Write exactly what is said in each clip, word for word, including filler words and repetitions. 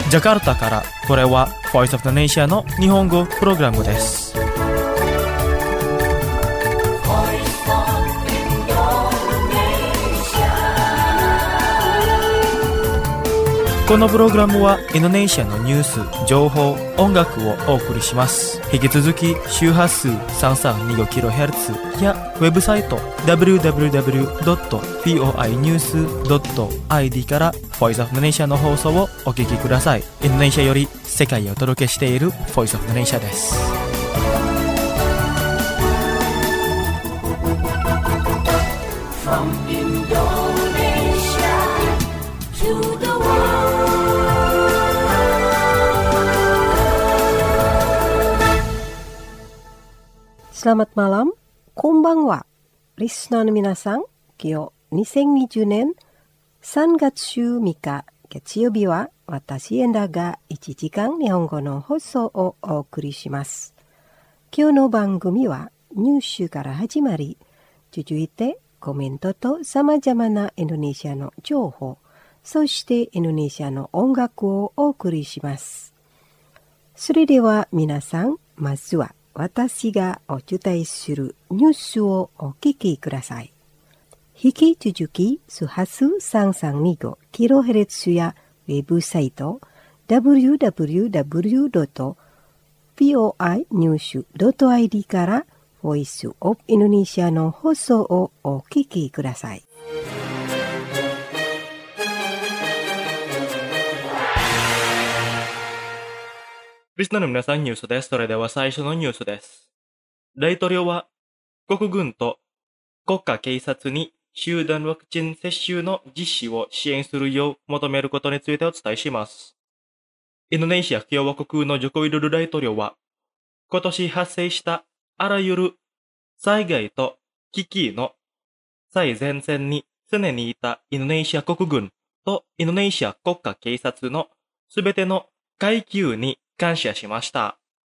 ジャカルタから、これは Voice of the Nation の日本語プログラムです。このプログラムはインドネシアのニュース、情報、音楽をお送りします。引き続き周波数 さんさんにごキロヘルツ やウェブサイト ダブリューダブリューダブリュードットフォーアイニュースドットアイディー から Voice of the Nation の放送をお聞きください。インドネシアより世界へお届けしている Voice of the Nation です。From Indonesia to the world. Selamat malam, konbanwa. Listenerの皆さん、今日にせんにじゅうねんさんがつじゅうみっか月曜日は私エンダがいちじかん日本語の放送をお送りします。今日の番組はニュースから始まり、続いてコメントと様々なインドネシアの情報、そしてインドネシアの音楽をお送りします。それでは皆さん、まずは私がお伝えするニュースをお聞きください。引き続き、周波数さんさんにごキロヘルツ やウェブサイト ダブリューダブリューダブリュードットフォーアイニュースドットアイディー からボイスオブインドネシアの放送をお聞きください。 リスナーの皆さん、ニュースです。それでは最初のニュースです。大統領は国軍と国家警察に集団ワクチン接種の実施を支援するよう求めることについてお伝えします。インドネシア共和国のジョコウィドル大統領は、今年発生したあらゆる災害と危機の最前線に常にいたインドネシア国軍とインドネシア国家警察のすべての階級に感謝しました。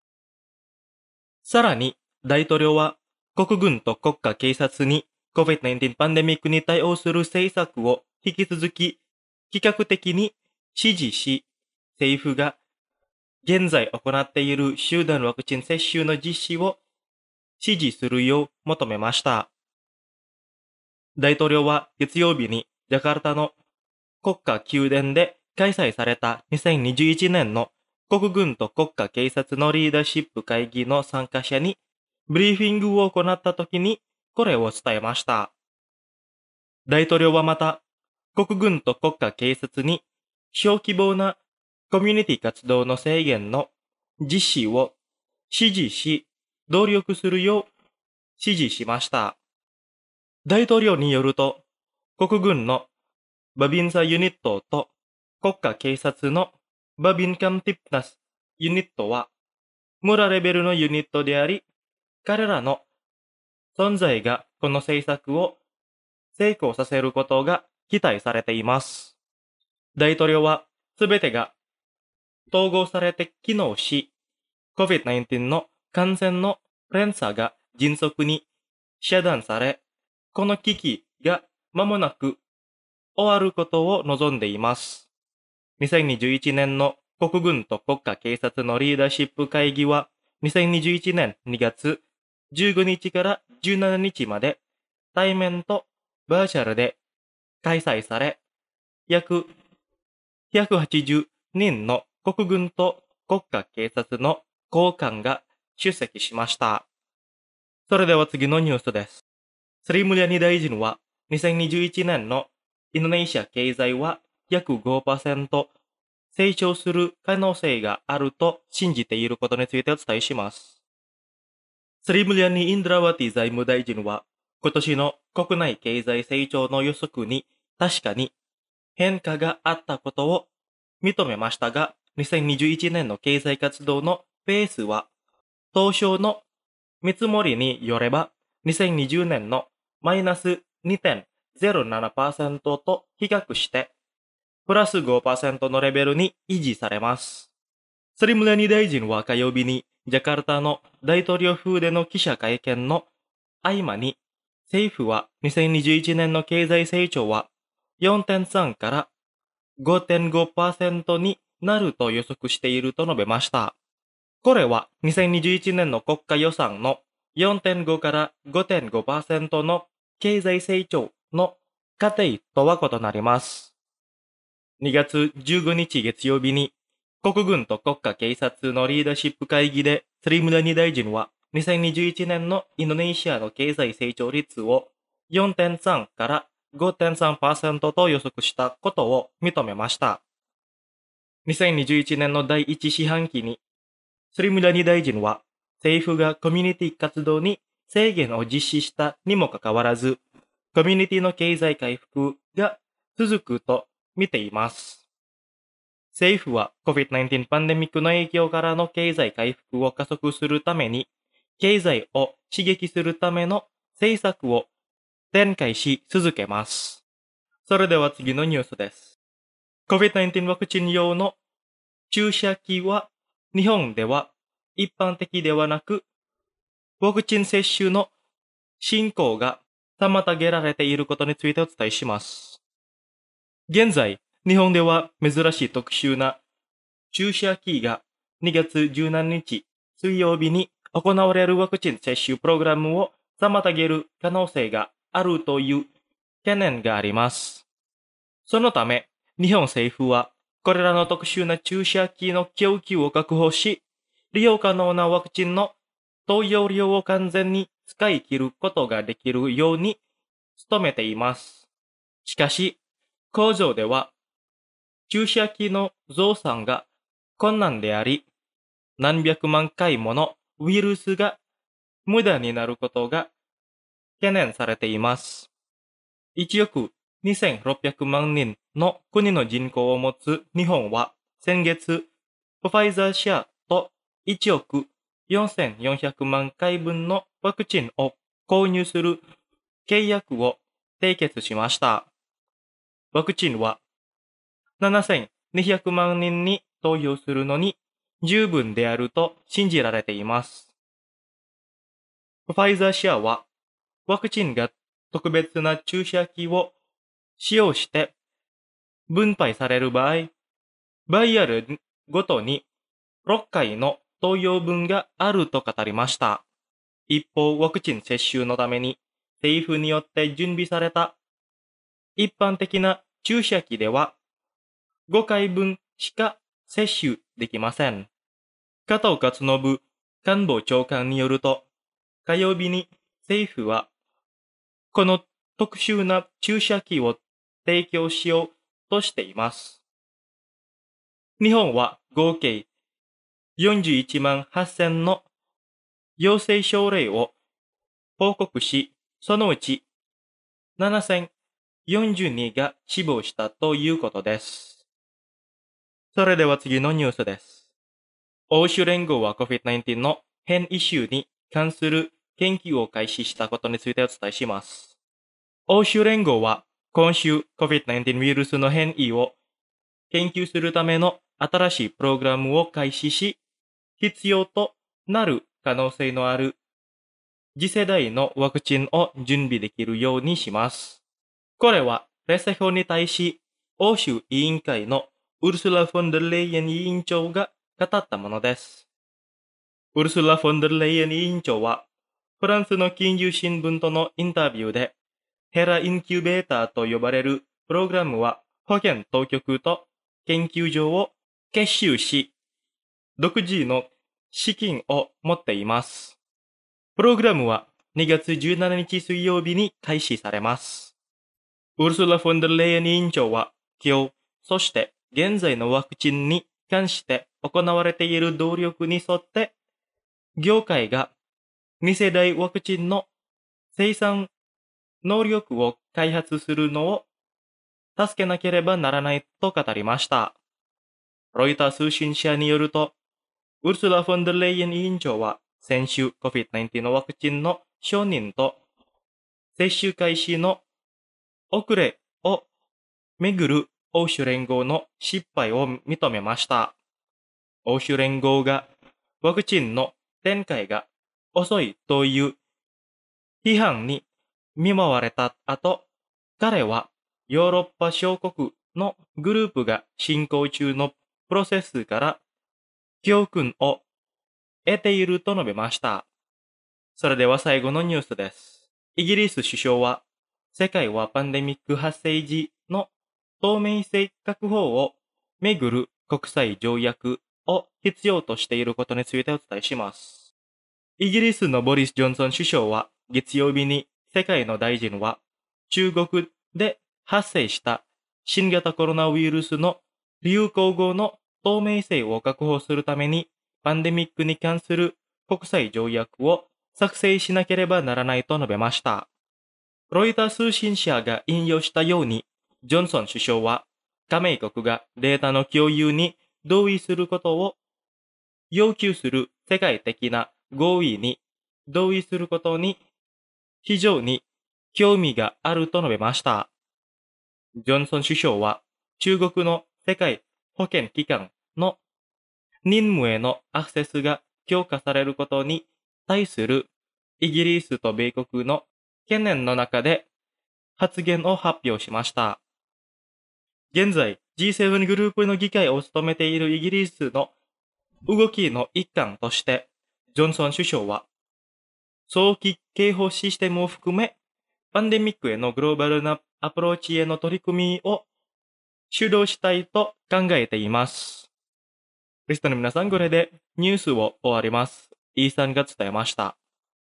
さらに、大統領は国軍と国家警察に コビッドナインティーン パンデミックに対応する政策を引き続き企画的に支持し、政府が現在行っている集団ワクチン接種の実施を支持するよう求めました。大統領は月曜日にジャカルタの国家宮殿で開催されたにせんにじゅういちねんの国軍と国家警察のリーダーシップ会議の参加者にブリーフィングを行ったときにこれを伝えました。大統領はまた国軍と国家警察に小規模なコミュニティ活動の制限の実施を支持し努力するよう指示しました。大統領によると国軍のバビンサユニットと国家警察のバビンカムティプナスユニットは村レベルのユニットであり、彼らの存在がこの政策を成功させることが期待されています。大統領はすべてが統合されて機能し、コビッドナインティーン の感染の連鎖が迅速に遮断され、この危機が間もなく終わることを望んでいます。にせんにじゅういちねんの国軍と国家警察のリーダーシップ会議はにせんにじゅういちねんにがつじゅうごにちからじゅうしちにちまで対面とバーチャルで開催され、約ひゃくはちじゅうにんの国軍と国家警察の高官が出席しました。それでは次のニュースです。スリムリャニ大臣はにせんにじゅういちねんのインドネシア経済は約 ごパーセント 成長する可能性があると信じていることについてお伝えします。スリムリャニ・インドラワティ財務大臣は今年の国内経済成長の予測に確かに変化があったことを認めましたが、にせんにじゅういちねんの経済活動のペースは当初の見積もりによればにせんにじゅうねんのマイナス にてんゼロななパーセント と比較してプラス ごパーセント のレベルに維持されます。スリムラニ大臣は火曜日にジャカルタの大統領府での記者会見の合間に、政府はにせんにじゅういちねんの経済成長は よんてんさん から ごてんごパーセント になると予測していると述べました。これはにせんにじゅういちねんの国家予算の よんてんご から ごてんごパーセント の経済成長の過程とは異なります。にがつじゅうごにち月曜日に国軍と国家警察のリーダーシップ会議でスリムダニ大臣はにせんにじゅういちねんのインドネシアの経済成長率を よんてんさん から ごてんさんパーセント と予測したことを認めました。にせんにじゅういちねんの第一四半期にスリムダニ大臣は政府がコミュニティ活動に制限を実施したにもかかわらず、コミュニティの経済回復が続くと見ています。政府は コビッドナインティーン パンデミックの影響からの経済回復を加速するために、経済を刺激するための政策を展開し続けます。それでは次のニュースです。コビッドナインティーン ワクチン用の注射器は日本では一般的ではなく、ワクチン接種の進行が妨げられていることについてお伝えします。現在、日本では珍しい特殊な注射器がにがつじゅうしちにち水曜日に行われるワクチン接種プログラムを妨げる可能性があるという懸念があります。そのため、日本政府はこれらの特殊な注射器の供給を確保し、利用可能なワクチンの投与量を完全に使い切ることができるように努めています。しかし、工場では注射器の増産が困難であり、何百万回ものウイルスが無駄になることが懸念されています。いちおくにせんろっぴゃくまんにんの国の人口を持つ日本は先月、ファイザー社といちおくよんせんよんひゃくまんかいぶんのワクチンを購入する契約を締結しました。ワクチンはななせんにひゃくまんにんに投与するのに十分であると信じられています。ファイザー社はワクチンが特別な注射器を使用して分配される場合、バイアルごとにろっかいの投与分があると語りました。一方、ワクチン接種のために政府によって準備された一般的な注射器ではごかいぶんしか接種できません。加藤勝信官房長官によると、火曜日に政府はこの特殊な注射器を提供しようとしています。日本は合計よんじゅういちまんはっせんの陽性症例を報告し、そのうちななせんよんじゅうにが死亡したということです。それでは次のニュースです。欧州連合は コビッドナインティーン の変異種に関する研究を開始したことについてお伝えします。欧州連合は今週 コビッドナインティーン ウイルスの変異を研究するための新しいプログラムを開始し、必要となる可能性のある次世代のワクチンを準備できるようにします。これは列車法に対し欧州委員会のウルスラ・フォンデルレイエン委員長が語ったものです。ウルスラ・フォンデルレイエン委員長はフランスの金融新聞とのインタビューでヘラインキュベーターと呼ばれるプログラムは保健当局と研究所を結集し、独自の資金を持っています。プログラムはにがつじゅうしちにち水曜日に開始されます。ウルスラ・フォンデルレイエン委員長は今日、そして現在のワクチンに関して行われている努力に沿って、業界がに世代ワクチンの生産能力を開発するのを助けなければならないと語りました。ロイター通信社によると、ウルスラ・フォンデルレイエン委員長は先週 コビッドナインティーン のワクチンの承認と接種開始の遅れをめぐる欧州連合の失敗を認めました。欧州連合がワクチンの展開が遅いという批判に見舞われた後、彼はヨーロッパ小国のグループが進行中のプロセスから教訓を得ていると述べました。それでは最後のニュースです。イギリス首相は、世界はパンデミック発生時の透明性確保をめぐる国際条約を必要としていることについてお伝えします。イギリスのボリス・ジョンソン首相は月曜日に世界の大臣は中国で発生した新型コロナウイルスの流行後の透明性を確保するためにパンデミックに関する国際条約を作成しなければならないと述べました。ロイター通信社が引用したように、ジョンソン首相は加盟国がデータの共有に同意することを要求する世界的な合意に同意することに非常に興味があると述べました。ジョンソン首相は中国の世界保健機関の任務へのアクセスが強化されることに対するイギリスと米国の懸念の中で発言を発表しました。現在 ジーセブン グループの議会を務めているイギリスの動きの一環として、ジョンソン首相は早期警報システムを含めパンデミックへのグローバルなアプローチへの取り組みを主導したいと考えています。リストの皆さん、これでニュースを終わります。イーさんが伝えました。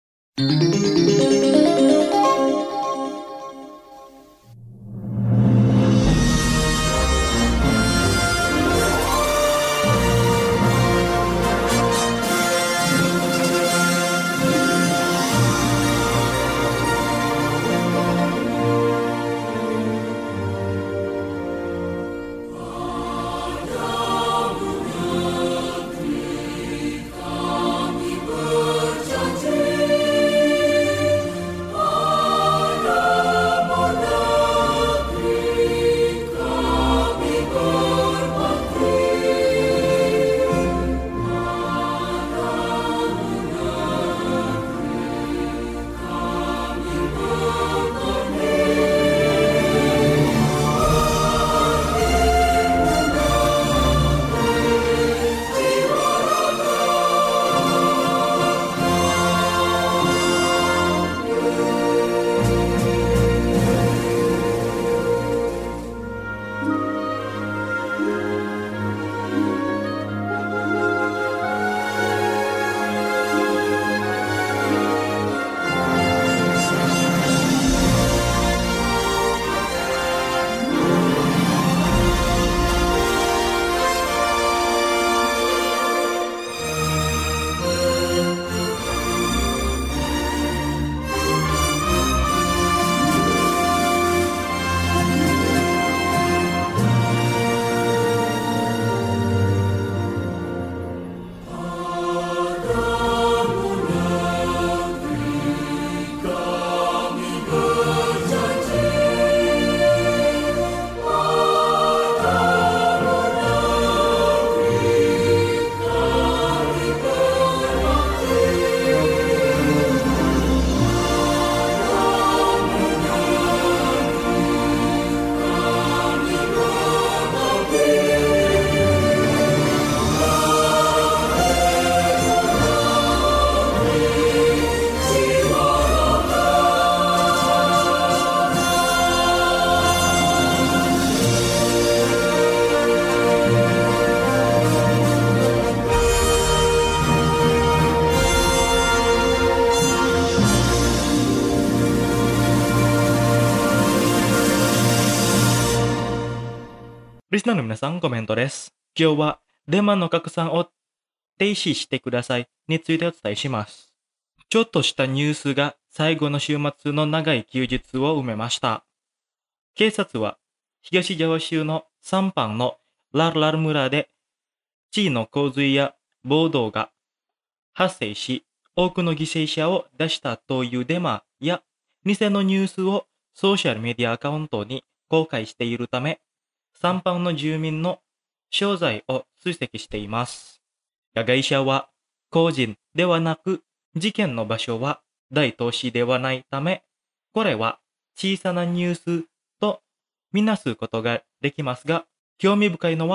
リスナーの皆さん、コメントです。今日は電話の拡散を停止してくださいについてお伝えします。ちょっとしたニュースが最後の週末の長い休日を埋めました。警察は東ジャワ州のサンパンのラルラル村で地の洪水や暴動が発生し、多くの犠牲者を出したというデマや偽のニュースをソーシャルメディアアカウントに公開しているため、サンパンの住民の詳細を追跡しています。加害者は個人ではなく、事件の場所は大都市ではないため、これは小さなニュースとみなすことができますが、興味深いのは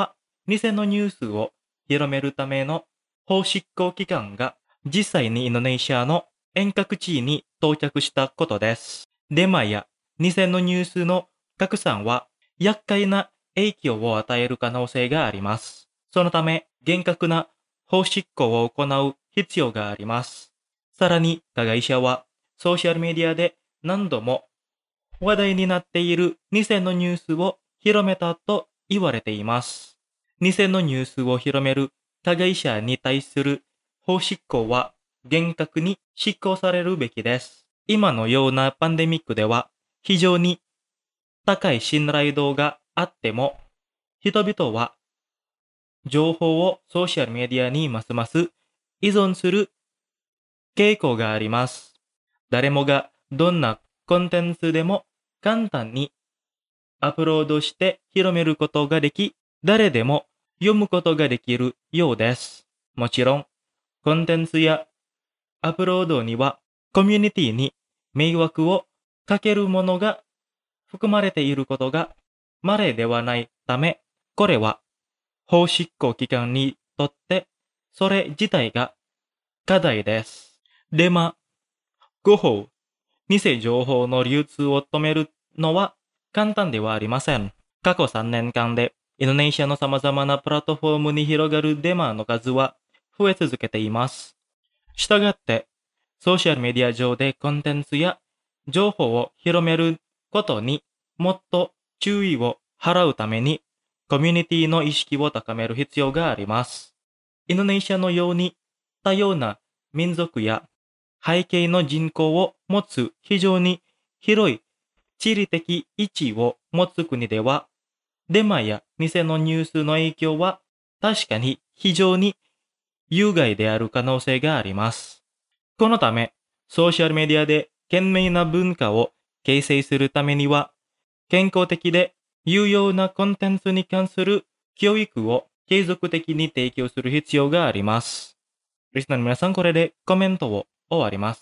偽のニュースを広めるための法執行機関が実際にインドネシアの遠隔地に到着したことです。デマや偽のニュースの拡散は厄介な影響を与える可能性があります。そのため厳格な法執行を行う必要があります。さらに加害者はソーシャルメディアで何度も話題になっている偽のニュースを広めたと言われています。偽のニュースを広める加害者に対する法執行は厳格に執行されるべきです。今のようなパンデミックでは非常に高い信頼度があっても、人々は情報をソーシャルメディアにますます依存する傾向があります。誰もがどんなコンテンツでも簡単にアップロードして広めることができ、誰でも読むことができるようです。もちろん、コンテンツやアップロードにはコミュニティに迷惑をかけるものが含まれていることが稀ではないため、これは法執行機関にとってそれ自体が課題です。デマ、誤報、偽情報の流通を止めるのは簡単ではありません。過去さんねんかんでインドネシアの様々なプラットフォームに広がるデマの数は増え続けています。したがって、ソーシャルメディア上でコンテンツや情報を広めることにもっと注意を払うためにコミュニティの意識を高める必要があります。インドネシアのように多様な民族や背景の人口を持つ非常に広い地理的位置を持つ国では、デマや偽のニュースの影響は確かに非常に有害である可能性があります。このため、ソーシャルメディアで賢明な文化を形成するためには、健康的で有用なコンテンツに関する教育を継続的に提供する必要があります。リスナーの皆さん、これでコメントを終わります。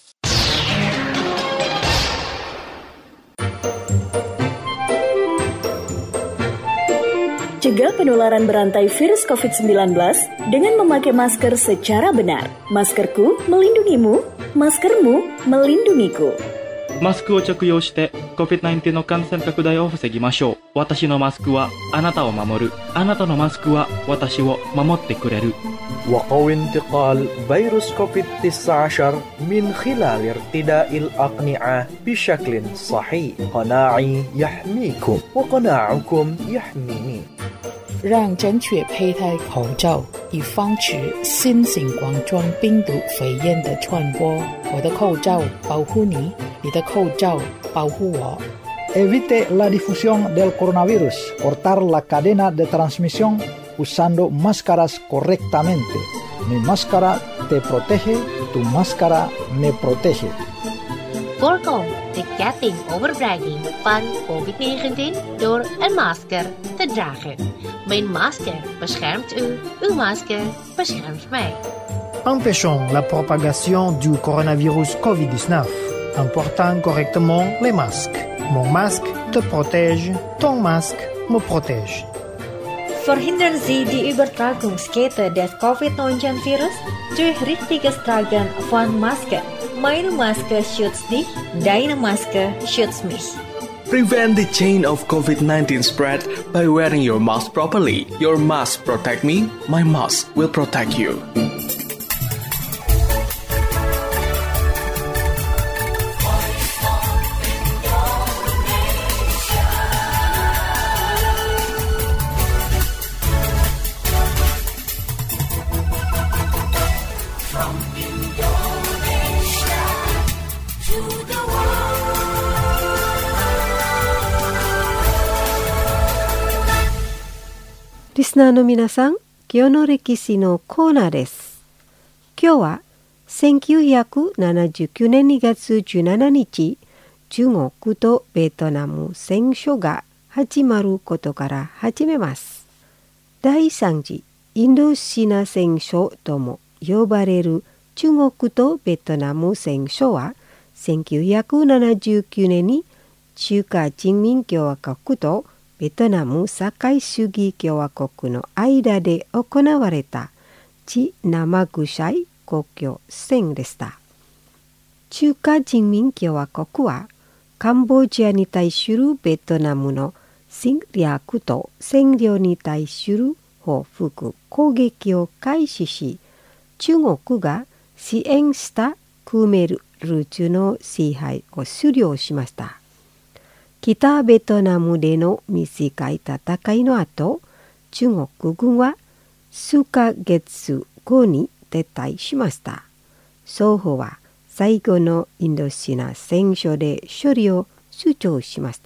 Cegah penularan berantai virus covid sembilan belas dengan memakai masker secara benar. Maskerku melindungimu, maskermu melindungiku. マスクを着用して コビッドナインティーン の感染拡大を防ぎましょう。私のマスクはあなたを守る。あなたのマスクは私を守ってくれる。 وقوي انتقال فيروس كوفيد تسعة عشر من خلال ارتداء الأقنعة بشكل صحيح. قناعي يحميكم وقناعكم يحميني. 让正确佩戴口罩，以防止新型冠状病毒肺炎的传播。我的口罩保护你，你的口罩保护我。 Evite la difusión del coronavirus. Cortar la cadena de transmisión usando máscaras correctamente. Mi máscara te protege, tu máscara me protege. Voorkom de ketting overbrenging van covid negentien door een masker te dragen. Mijn masker beschermt u, uw masker beschermt mij. Empêchons la propagation du coronavirus covid dix-neuf en portant correctement les masques. Mon masque te protège, ton masque me protège. Verhindern Sie die Übertragungskette des covid neunzehn virus durch richtiges Tragen von Maske. Meine Maske schützt dich, deine Maske schützt mich. Prevent the chain of covid nineteen spread by wearing your mask properly. Your mask protect me, my mask will protect you. リスナーの皆さん、今日の歴史のコーナーです。今日はせんきゅうひゃくななじゅうきゅうねんにがつじゅうしちにち、中国とベトナム戦争が始まることから始めます。第三次インドシナ戦争とも呼ばれる中国とベトナム戦争は、せんきゅうひゃくななじゅうきゅうねんに中華人民共和国とベトナム社会主義共和国の間で行われた地生臭い国境戦でした。中華人民共和国はカンボジアに対するベトナムの侵略と占領に対する報復攻撃を開始し、中国が支援したクーメルルチュの支配を終了しました。北ベトナムでの短い戦いの後、中国軍は数ヶ月後に撤退しました。双方は最後のインドシナ戦争で勝利を主張しました。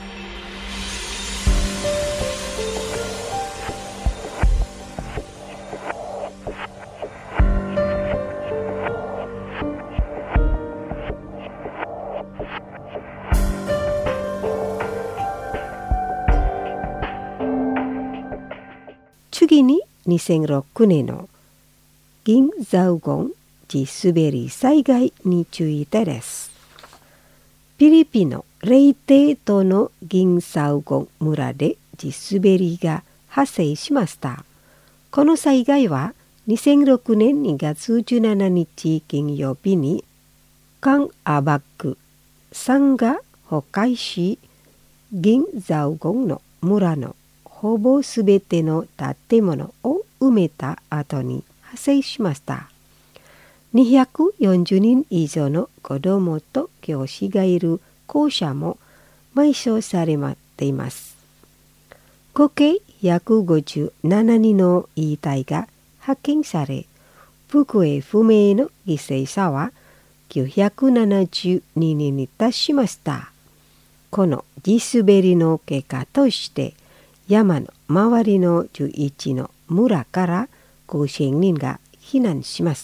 次ににせんろくねんの銀ザウゴン地滑り災害についてです。フィリピンのレイテ島の銀ザウゴン村で地滑りが発生しました。この災害はにせんろくねんにがつじゅうしちにち金曜日にカンアバック山が崩壊し、銀ザウゴンの村のほぼすべての建物を埋めた後に発生しました。にひゃくよんじゅうにん以上の子どもと教師がいる校舎も埋葬されています。合計ひゃくごじゅうななにんの遺体が発見され、行方不明の犠牲者はきゅうひゃくななじゅうににんに達しました。この地滑りの結果として、山の周りのじゅういちの村からごせんにんが避難しました。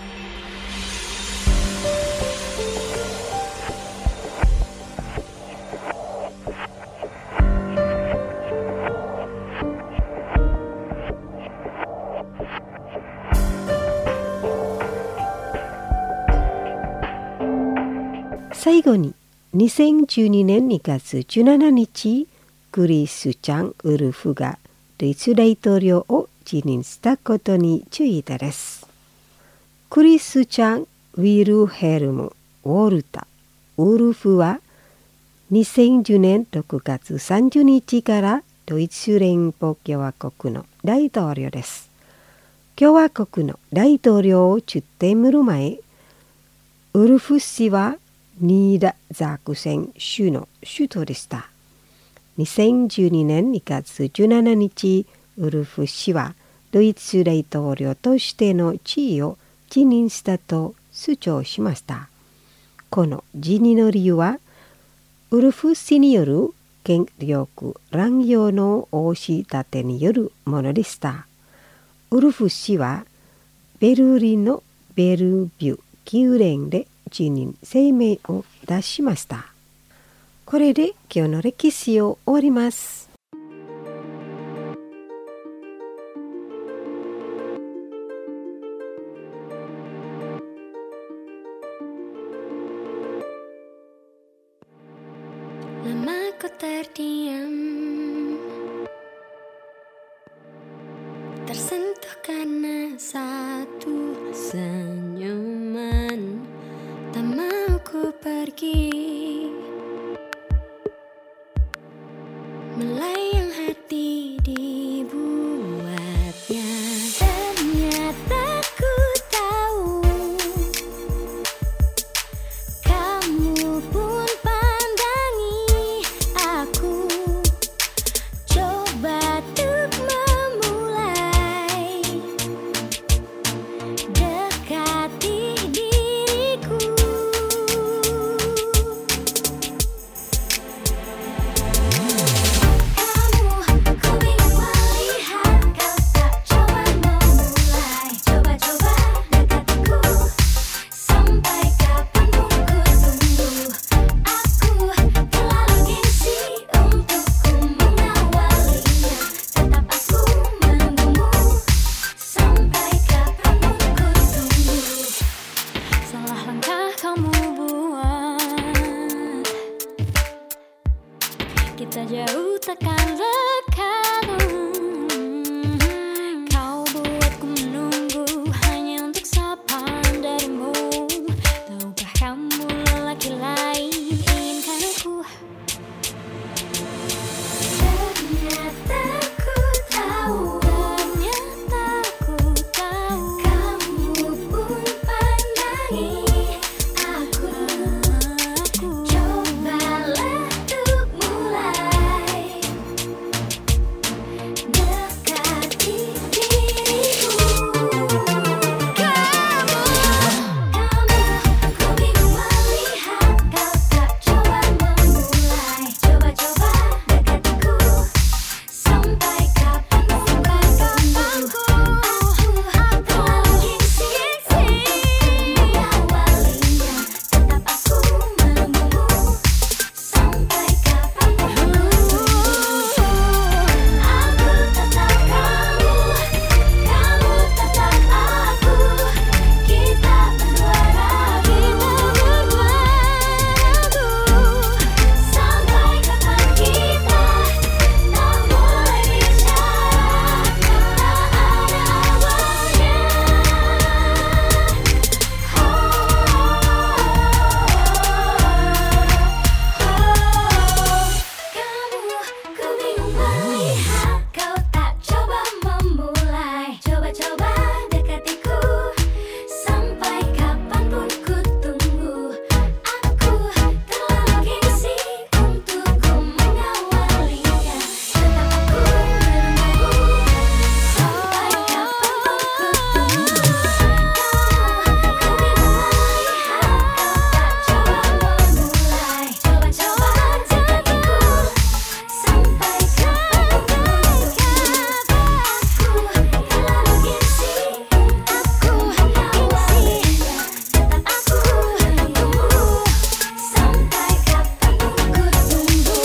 最後ににせんじゅうにねんにがつじゅうしちにち、クリスチャン・ウルフがドイツ大統領を辞任したことについてです。クリスチャン・ウィルヘルム・ウォルタ・ウルフはにせんじゅうねんろくがつさんじゅうにちからドイツ連邦共和国の大統領です。共和国の大統領を務める前、ウルフ氏はニーダザクセン州の首都でした。にせんじゅうにねんにがつじゅうしちにち、ウルフ氏はドイツ大統領としての地位を辞任したと主張しました。この辞任の理由は、ウルフ氏による権力乱用の押し立てによるものでした。ウルフ氏はベルリンのベルビュ宮殿で辞任声明を出しました。これで今日の歴史を終わります。 Lama ku terdiam, tersentuh karena satu senyuman. Tak mau ku pergi, melayang hati dibuatnya. Ternyata ku tahu, kamu pun pandangi aku. Coba untuk memulai, dekati diriku. tak jauh takkan lekalu. Kau buatku menunggu hanya untuk sapaan darimu. Tahukah kamu lelaki lain inginkan aku? Ternyata ku tahu, ternyata ku tahu, kamu pun pandangi aku. Cobalah untuk mulai dekati diriku. Kamu, kamu, ku bingung melihat kau tak coba memulai. Coba-coba dekatiku. Sampai kapan, sampai kapanku aku terlalu gengsi mengawalinya. Tetap aku menunggumu. Sampai kapanku aku tetap kamu, kamu tetap aku. Kita berdua ragu, sampai kapan kita tak mulai bicara, tak ada awalnya. Kamu, ku bingung melihat kau tak coba memulai. Coba-coba dekatiku. Sampai kapanpun ku tunggu. Aku terlalu gengsi untuk ku mengawalinya. Tetap aku menunggumu. Sampai kapanpun ku tunggu. Kamu, ku bingung melihat kau tak coba memulai. Coba-coba dekatiku. Sampai kapanpun ku tunggu. Aku terlalu gengsi untuk ku mengawalinya. Tetap aku menunggumu. Sampai kapanpun ku tunggu.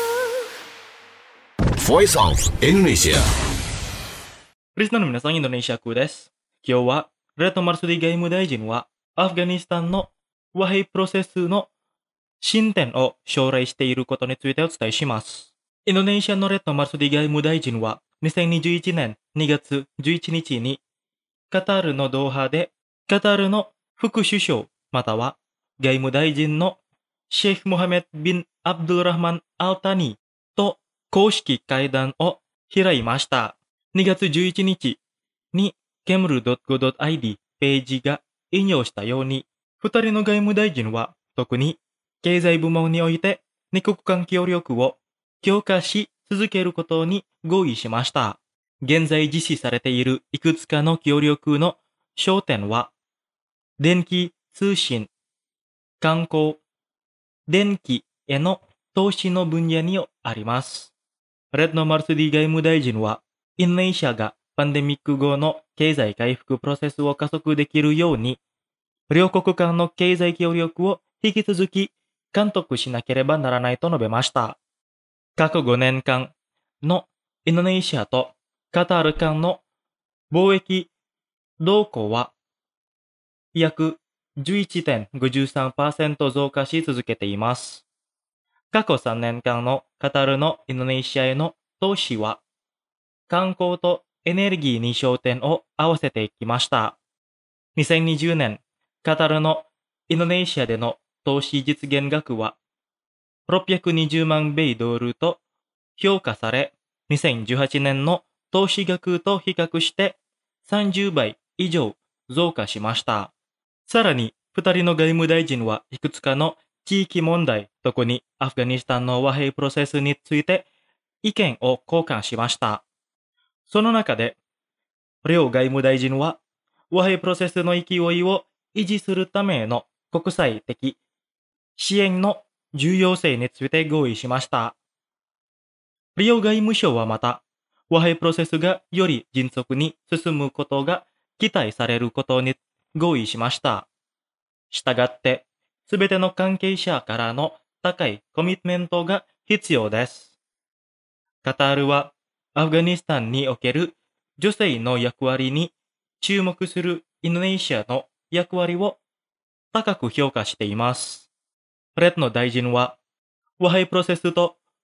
Voice of Indonesia. リスナーの皆さん、インドネシア空です。今日は、レッドマルスディ外務大臣は、アフガニスタンの和平プロセスの進展を奨励していることについてお伝えします。インドネシアのレッドマルスディ外務大臣は、にせんにじゅういちねんにがつじゅういちにちに、カタールのドーハで、カタールの副首相、または外務大臣のシェイフ・モハメッド・ビン・アブドゥルラハマン・アルタニーと公式会談を開きました。にがつじゅういちにちに ケムルドットゴードットアイディー ページが引用したように、二人の外務大臣は特に経済部門において二国間協力を強化し続けることに合意しました。現在実施されているいくつかの協力の焦点は、電気通信、観光、電気への投資の分野にあります。レッドマルスディ外務大臣は、インドネシアがパンデミック後の経済回復プロセスを加速できるように、両国間の経済協力を引き続き監督しなければならないと述べました。過去ごねんかんのインドネシアとカタール間の貿易動向は約 じゅういちてんごじゅうさんパーセント 増加し続けています。過去さんねんかんのカタールのインドネシアへの投資は観光とエネルギーに焦点を合わせていきました。にせんにじゅうねん、カタールのインドネシアでの投資実現額はろっぴゃくにじゅうまんべいドルと評価され、にせんじゅうはちねんの投資額と比較してさんじゅうばい以上増加しました。さらに、二人の外務大臣はいくつかの地域問題、特にアフガニスタンの和平プロセスについて意見を交換しました。その中で、両外務大臣は和平プロセスの勢いを維持するための国際的支援の重要性について合意しました。両外務省はまた、和平プロセスがより迅速に進むことが期待されることに合意しました。したがって、すべての関係者からの高いコミットメントが必要です。カタールはアフガニスタンにおける女性の役割に注目するインドネシアの役割を高く評価しています。レッドの大臣は和平プロセスと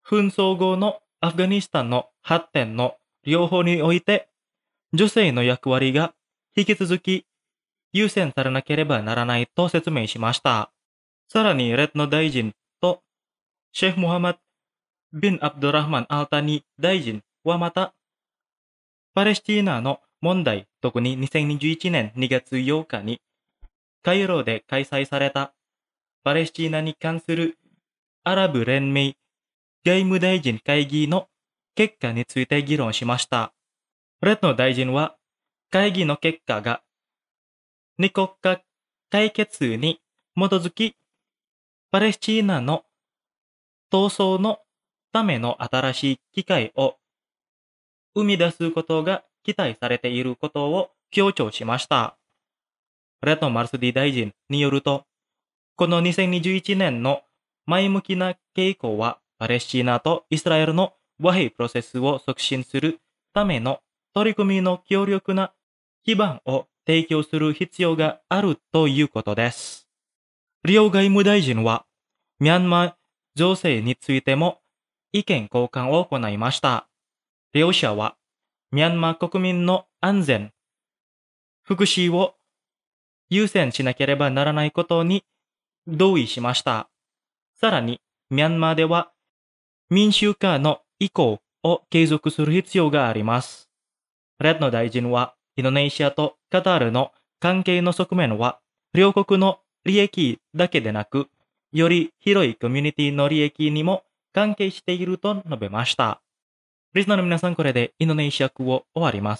紛争後のアフガニスタンの発展の両方において、女性の役割が引き続き優先されなければならないと説明しました。さらに、レッド大臣とシェフ・ムハマド・ビン・アブドラフマン・アルタニ大臣はまた、パレスチナの問題、特ににせんにじゅういちねんにがつようかに、カイロで開催されたパレスチナに関するアラブ連盟外務大臣会議の結果について議論しました。レッド大臣は、会議の結果が、二国家解決に基づき、パレスチナの闘争のための新しい機会を生み出すことが期待されていることを強調しました。レッド・マルスディ大臣によると、このにせんにじゅういちねんの前向きな傾向は、パレスチナとイスラエルの和平プロセスを促進するための取り組みの強力な基盤を提供する必要があるということです。両外務大臣は、ミャンマー情勢についても意見交換を行いました。両者は、ミャンマー国民の安全、福祉を優先しなければならないことに同意しました。さらに、ミャンマーでは民主化の移行を継続する必要があります。レッド大臣は、インドネシアとカタールの関係の側面は、両国の利益だけでなく、より広いコミュニティの利益にも関係していると述べました。リスナーの皆さん、これでインドネシア語を終わります。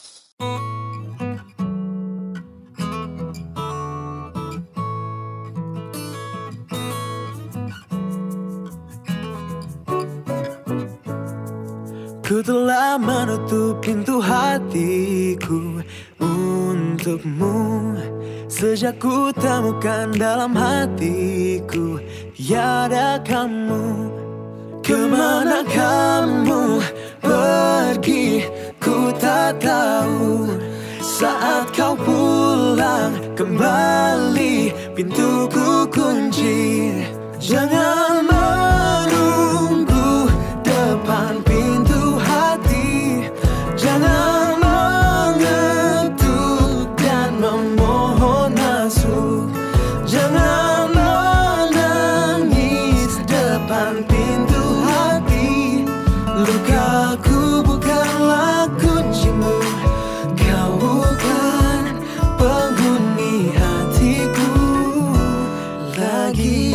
Ku telah menutup pintu hatiku untukmu sejak ku temukan dalam hatiku tiada kamu. Kemana kamu pergi ku tak tahu. Saat kau pulang kembali pintuku kunci. Jangan menunggu depan pintu hati. Jangan mengetuk dan memohon masuk. Jangan menangis depan pintu hati. Lukaku bukanlah kuncimu. Kau bukan penghuni hatiku lagi.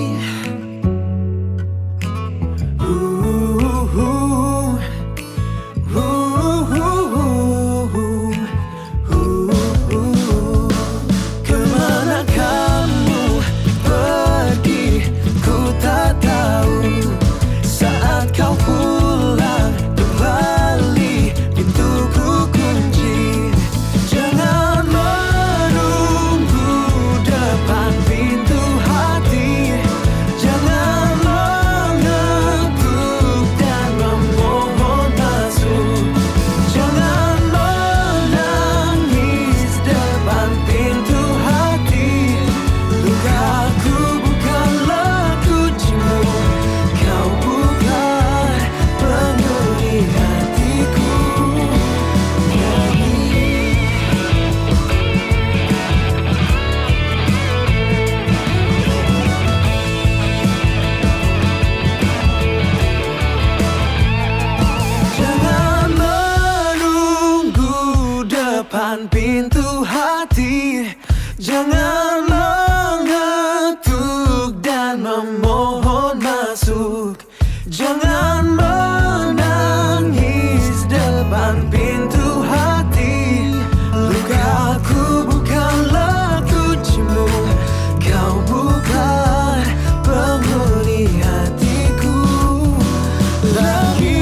Pintu hati, jangan mengetuk dan memohon masuk. Jangan menangis depan pintu hati. Lukaku bukanlah kuncimu. Kau bukan penghuni hatiku lagi.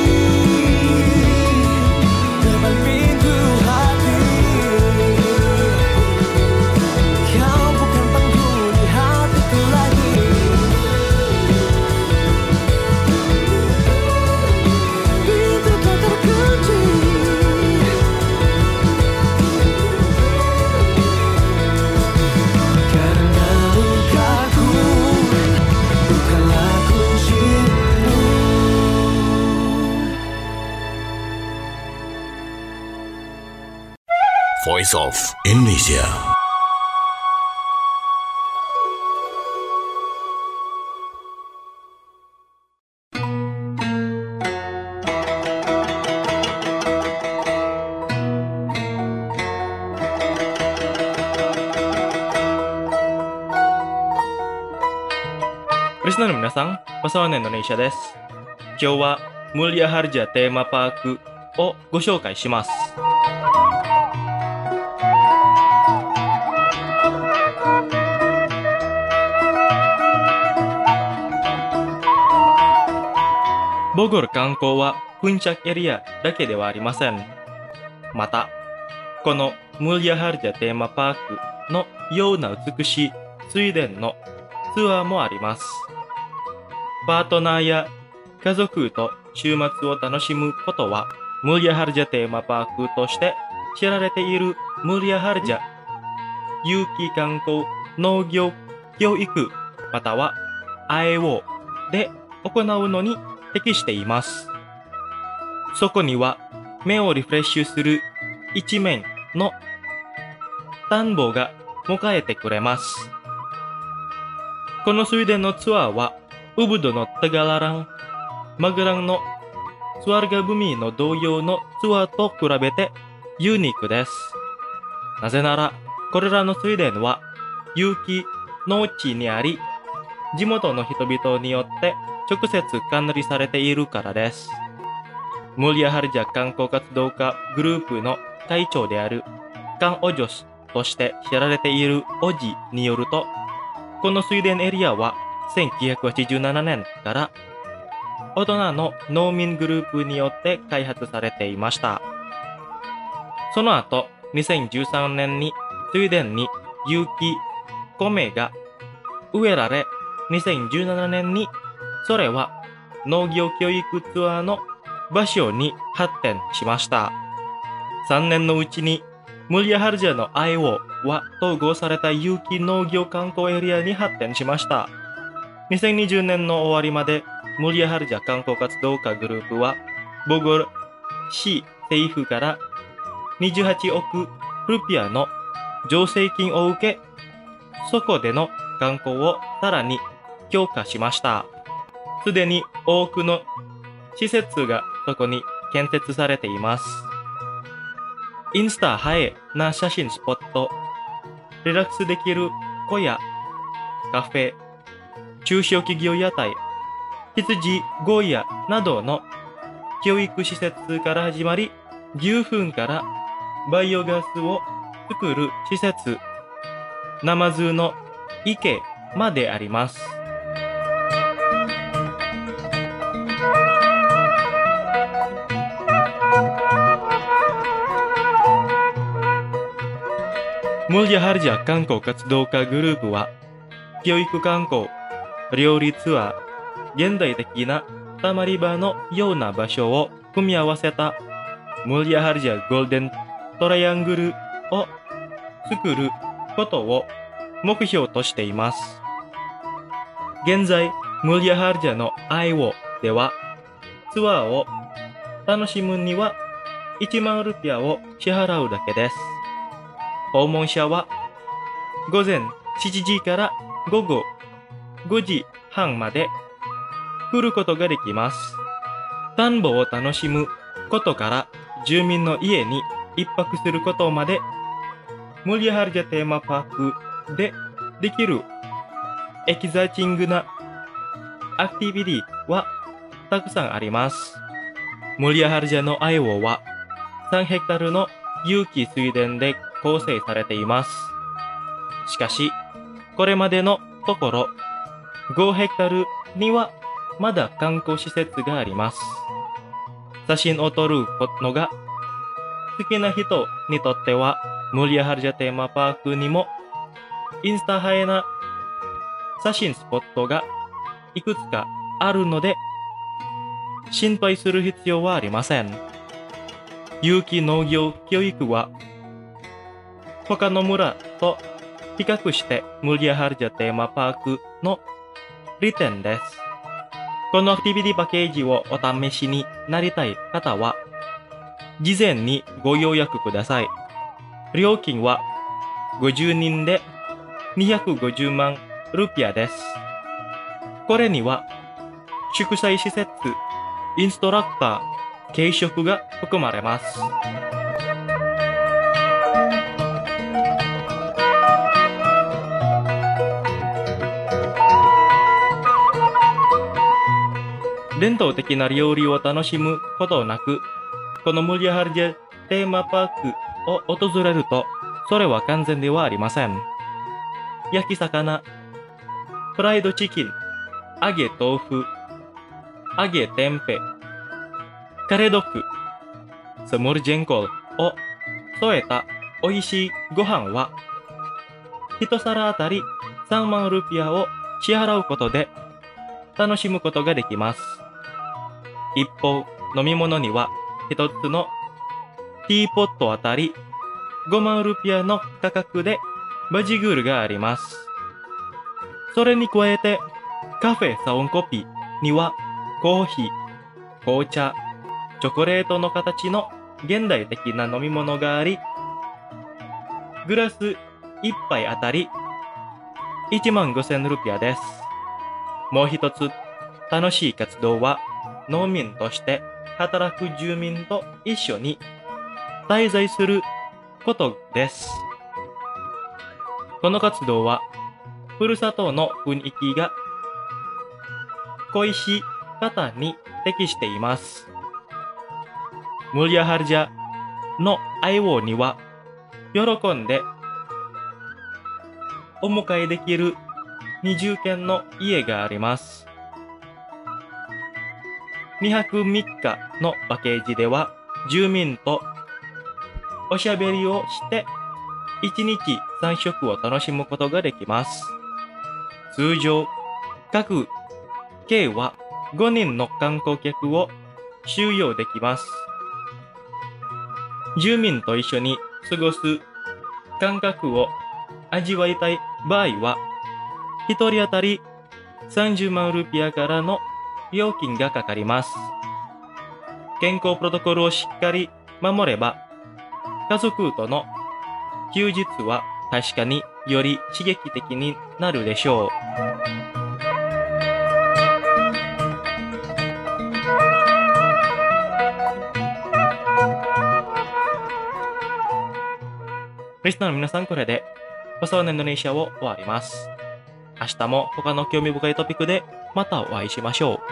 Depan pintu hati. Voice of Indonesia. Listener の皆さん、パサワネンIndonesiaです。今日はムリアハルジャテーマパークをご紹介します。ボゴル観光はプンチャクエリアだけではありません。また、このムリアハルジャテーマパークのような美しい水田のツアーもあります。パートナーや家族と週末を楽しむことはムリアハルジャテーマパークとして知られているムリアハルジャ有機観光農業教育またはアエオで行うのに適しています。そこには目をリフレッシュする一面の田んぼが迎えてくれます。この水田のツアーはウブドのテガララン、マグランのスワルガブミの同様のツアーと比べてユニークです。なぜなら、これらの水田は有機農地にあり、地元の人々によって直接管理されているからです。ムリアハルジャ観光活動家グループの会長であるカン・オジョスとして知られているオジによると、この水田エリアはせんきゅうひゃくはちじゅうななねんから大人の農民グループによって開発されていました。その後、にせんじゅうさんねんに水田に有機米が植えられ、にせんじゅうななねんにそれは農業教育ツアーの場所に発展しました。さんねんのうちにムリアハルジャのアイオは統合された有機農業観光エリアに発展しました。にせんにじゅうねんの終わりまでムリアハルジャ観光活動家グループはボゴル市政府からにじゅうはちおくルピアの助成金を受け、そこでの観光をさらに強化しました。すでに多くの施設がそこに建設されています。インスタ映えな写真スポット、リラックスできる小屋、カフェ、中小企業屋台、羊小屋などの教育施設から始まり、牛糞からバイオガスを作る施設、ナマズの池まであります。ムリアハルジャ観光活動家グループは、教育観光、料理ツアー、現代的なたまり場のような場所を組み合わせたムリアハルジャゴールデントライアングルを作ることを目標としています。現在、ムリアハルジャのアイオでは、ツアーを楽しむにはいちまんルピアを支払うだけです。訪問者は午前しちじから午後ごじはんまで来ることができます。田んぼを楽しむことから住民の家に一泊することまで、ムリアハルジャテーマパークでできるエキザイティングなアクティビティはたくさんあります。ムリアハルジャのアイオはさんヘクタールの有機水田で構成されています。しかし、これまでのところごヘクタールにはまだ観光施設があります。写真を撮るのが好きな人にとっては、ムリアハルジャテーマパークにもインスタ映えな写真スポットがいくつかあるので、心配する必要はありません。有機農業教育は他の村と比較してムリアハルジャテーマパークの利点です。このアクティビティパッケージをお試しになりたい方は、事前にご予約ください。 料金はごじゅうにんでにひゃくごじゅうまんルピアです。これには祝祭施設、インストラクター、軽食が含まれます。伝統的な料理を楽しむことなく、このムリアハルジャテーマパークを訪れると、それは完全ではありません。焼き魚、フライドチキン、揚げ豆腐、揚げ天ぺ、カレドク、スムルジェンコルを添えた美味しいご飯は、一皿あたりさんまんルピアを支払うことで楽しむことができます。一方、飲み物には一つのティーポットあたりごまんルピアの価格でバジグールがあります。それに加えて、カフェサオンコピにはコーヒー、紅茶、チョコレートの形の現代的な飲み物があり、グラスいっぱいあたりいちまんごせんルピアです。もう一つ、楽しい活動は農民として働く住民と一緒に滞在することです。この活動は、ふるさとの雰囲気が恋しい方に適しています。ムリアハルジャの相棒には、喜んでお迎えできるにじゅっけんの家があります。にはくみっかのパッケージでは、住民とおしゃべりをしていちにちさんしょくを楽しむことができます。通常、各計はごにんの観光客を収容できます。住民と一緒に過ごす感覚を味わいたい場合は、ひとり当たりさんじゅうまんルピアからの料金がかかります。健康プロトコルをしっかり守れば、家族との休日は確かにより刺激的になるでしょう。リスナーの皆さん、これでパサワナインドネシアを終わります。明日も他の興味深いトピックでまたお会いしましょう。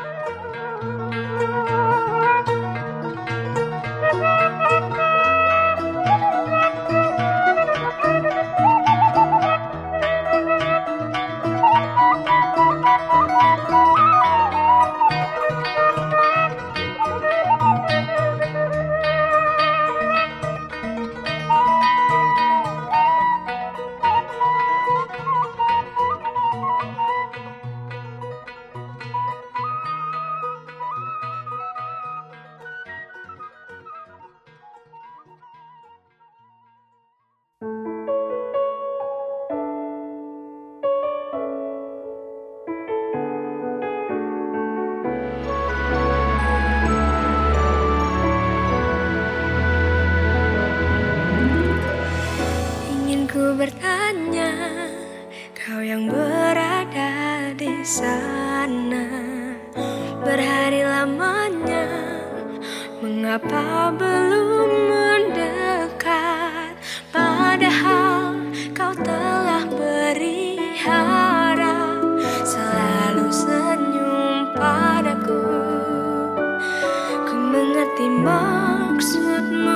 Bertanya, kau yang berada di sana berhari lamanya, mengapa belum mendekat? Padahal kau telah beri harap, selalu senyum padaku. Ku mengerti maksudmu,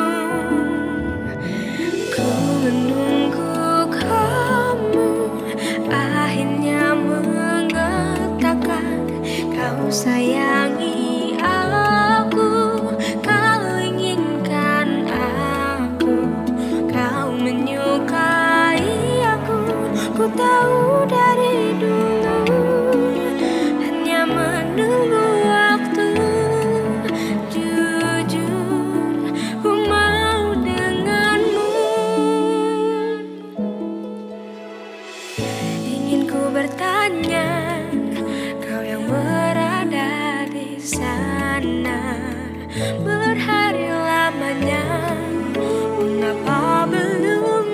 ku menunggu akhirnya mengatakan kau sayangi aku, kau inginkan aku, kau menyukai aku. Ku tahu dari dulu, hanya menunggu waktu. Jujur, ku mau denganmu. Bertanya, kau yang berada di sana berhari lamanya, mengapa belum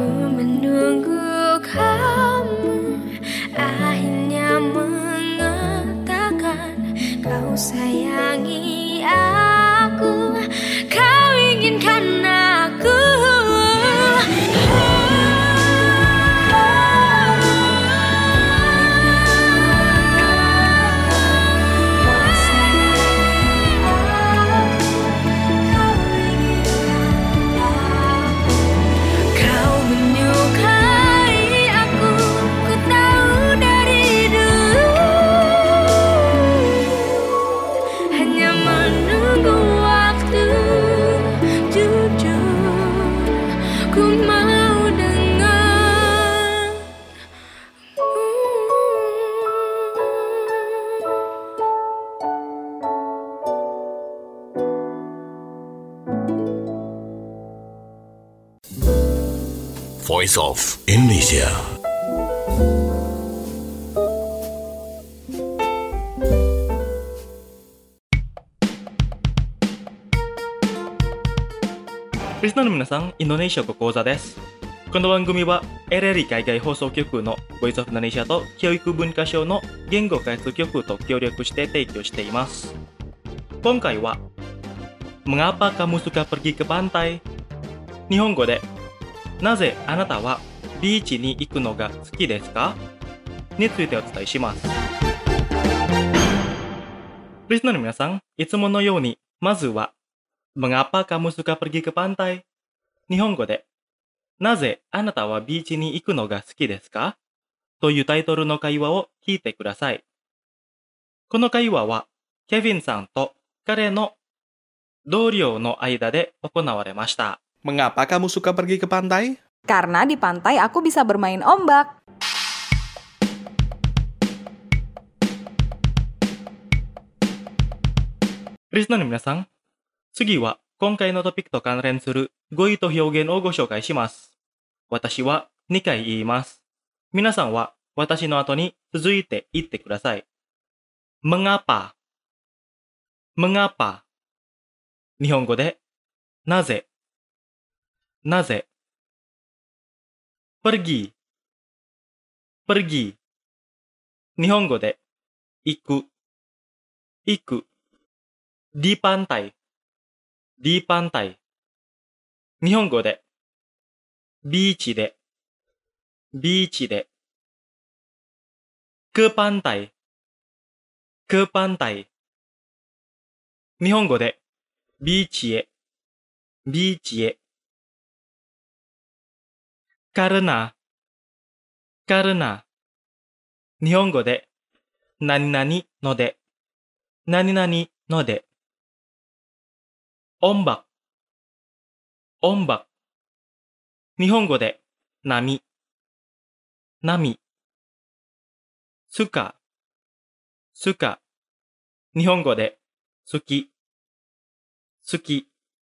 menunggu kamu, akhirnya mengatakan kau sayangi aku, kau inginkan aku. Voice of Indonesia. Listenerの皆さん、インドネシア語講座です。この番組は エルエル 海外放送局の Voice of Indonesia と教育文化省の言語開発局と協力して提供しています。今回は Mengapa kamu suka pergi ke pantai? 日本語でなぜあなたはビーチに行くのが好きですかについてお伝えします。リスナーの皆さん、いつものように、まずは、Mengapa kamu suka pergi ke pantai? 日本語で、なぜあなたはビーチに行くのが好きですかというタイトルの会話を聞いてください。この会話は、ケビンさんと彼の同僚の間で行われました。 Mengapa kamu suka pergi ke pantai? Karena di pantai aku bisa bermain ombak. Listenerの皆さん、次は今回のトピックと関連する語彙と表現をご紹介します。私はにかい言います。皆さんは私の後に続いて言ってください。Mengapa Mengapa 日本語でなぜなぜ pergi pergi 日本語で行く行く di pantai di pantai 日本語でビーチでビーチで ke pantai ke pantai 日本語でビーチへビーチへKarena Karena 日本語で何々ので何々ので音楽音楽日本語で波波すかすか日本語で好き好き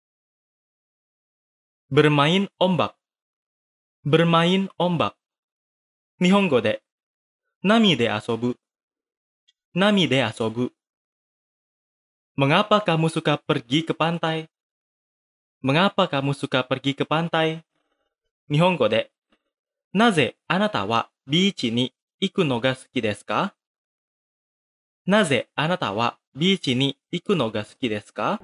bermain ombak bermain ombak 日本語で波で遊ぶ波で遊ぶ Mengapa kamu suka pergi ke pantai? Mengapa kamu suka pergi ke pantai? 日本語でなぜあなたはビーチに行くのが好きですかなぜあなたはビーチに行くのが好きですか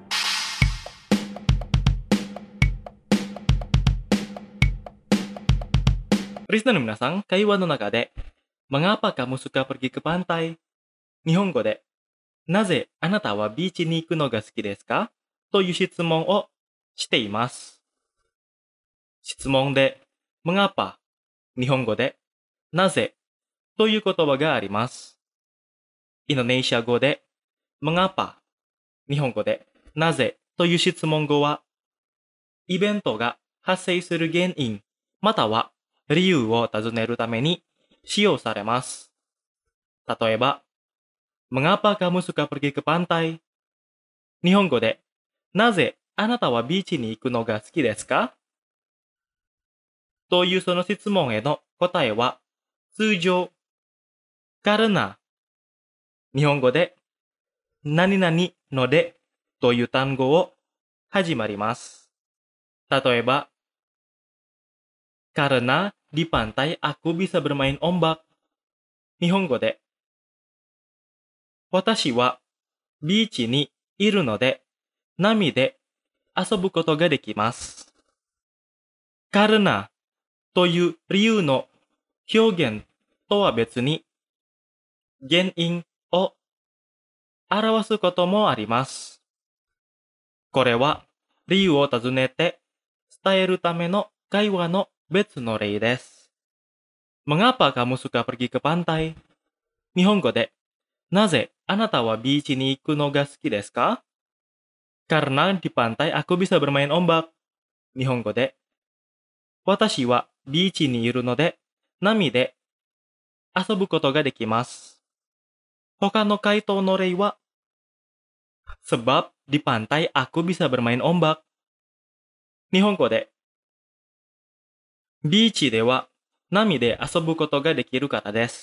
リスナーの皆さん、会話の中で Mengapa kamu suka pergi ke pantai? 日本語でなぜあなたはビーチに行くのが好きですかという質問をしています。質問で Mengapa 日本語でなぜという言葉があります。インドネシア語で Mengapa 日本語でなぜという質問語はイベントが発生する原因または理由を尋ねるために使用されます。例えば、Mengapa kamu suka pergi ke pantai? 日本語で、なぜあなたはビーチに行くのが好きですかというその質問への答えは、通常、Karena 日本語で、何々のでという単語を始まります。例えば、 Karena di pantai aku bisa bermain ombak. Nihongo de. Watashi wa biichi ni iru no de, nami de asobu koto ga dekimasu. Karena という理由の表現とは別に原因を表すこともあります。これは理由を尋ねて伝えるための会話の別の例です。Mengapa kamu suka pergi ke pantai? 日本語で、なぜあなたはビーチに行くのが好きですか? Karena di pantai aku bisa bermain ombak. 日本語で、私はビーチにいるので、波で遊ぶことができます。他の回答の例は、sebab di pantai aku bisa bermain ombak. 日本語で、ビーチでは波で遊ぶことができるからです。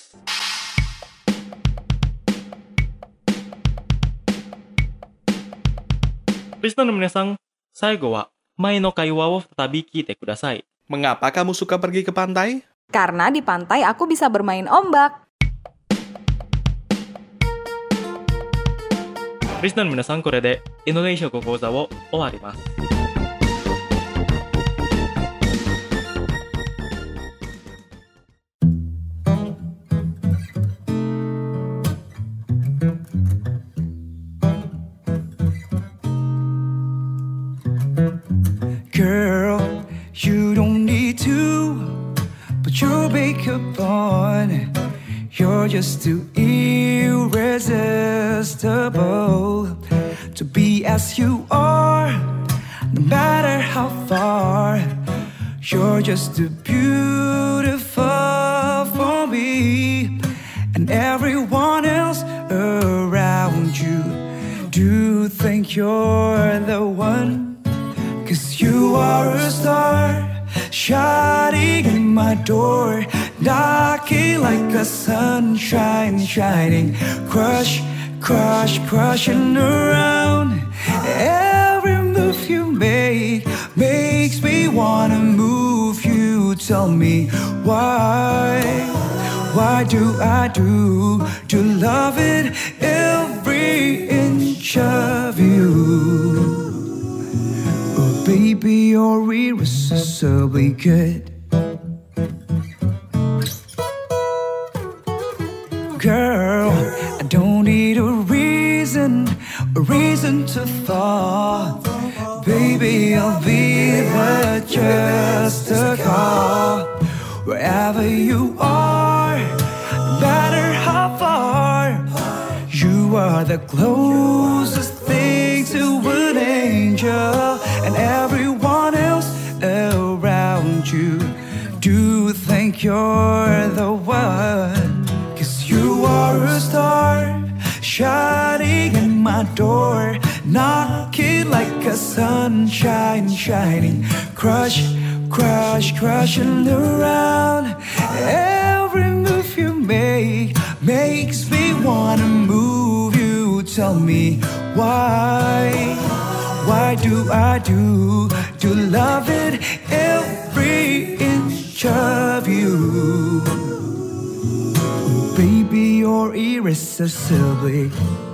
リスナーの皆さん、最後は前の会話を再び聞いてください。 Mengapa kamu suka pergi ke pantai? Karena di pantai aku bisa bermain ombak. リスナーの皆さん、これでインドネシア語講座を終わります。 Girl, you don't need to put your makeup on. You're just too irresistible to be as you are, no matter how far. You're just too beautiful for me and everyone else around you. Do think you're the one? 'Cause you are a star, shining in my door, knocking like a sunshine shining, crush, crush, crushing around. Every move you make makes me wanna move you. Tell me why, why do I do to love it every inch of you? Baby, you're irresistibly good. Girl, I don't need a reason, a reason to fall. Baby, I'll be there just a call. Wherever you are, no matter how far, you are the closest thing to an angel. And everyone else around you do think you're the one. 'Cause you are a star, shining in my door, knocking like a sunshine shining, crush, crush, crushing around. Every move you make makes me wanna move you. Tell me why, why do I do to love it every inch of you? Baby, you're irresistibly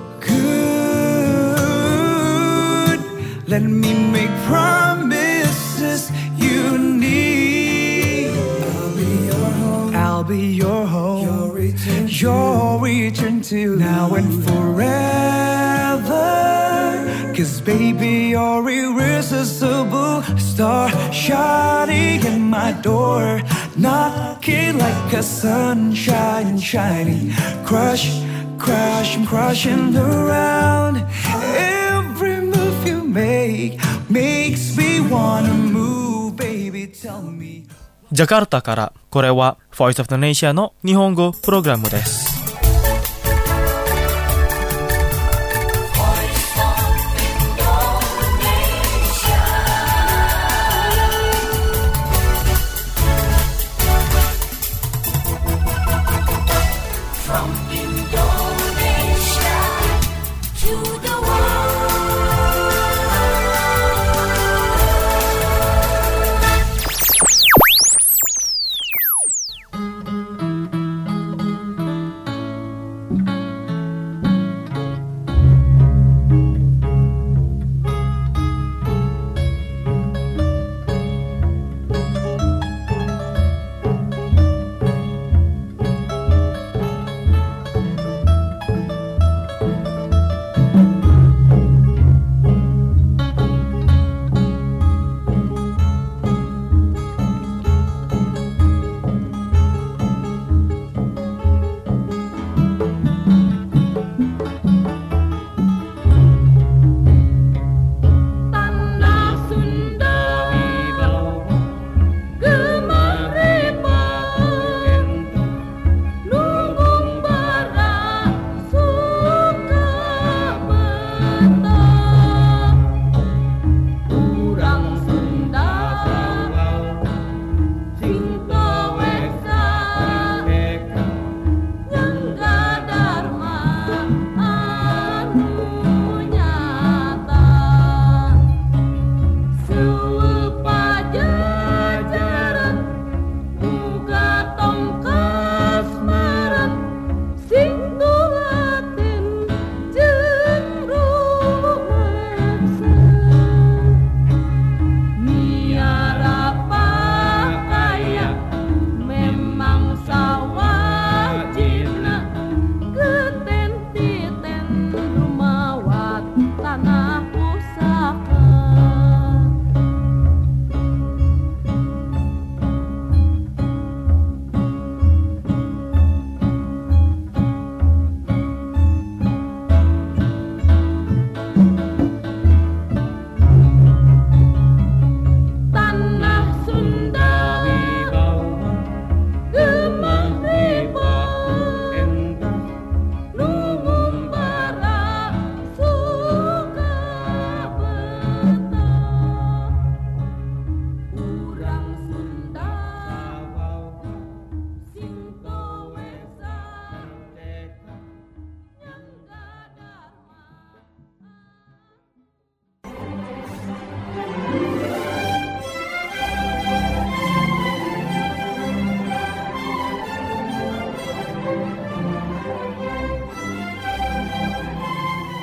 good. Let me make promises you need. I'll be your home, I'll be your home, your return, your return to now and forever. 'Cause baby, you're irresistible star, shining in my door, knocking like a sunshine shining, crush, crush, I'm crushing around. Every move you make makes me wanna move, baby, tell me. ジャカルタから、これは Voice of Indonesia の日本語プログラムです。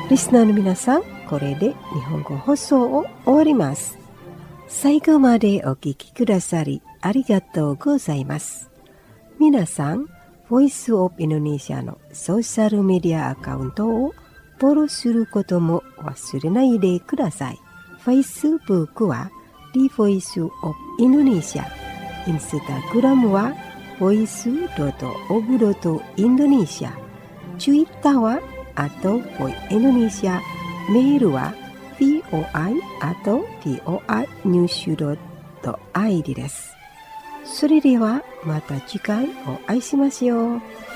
リスナーの皆さん、これで日本語放送を終わります。最後までお聞きくださりありがとうございます。皆さん、ボイスオブインドネシアのソーシャルメディアアカウントをフォローすることも忘れないでください。Facebook は The Voice of Indonesia、Instagram は ボイスドットオブドットインドネシア、Twitter はアットボイインドネシア、メールは ボイ アットボイニュースドットアイディー です。それではまた次回お会いしましょう。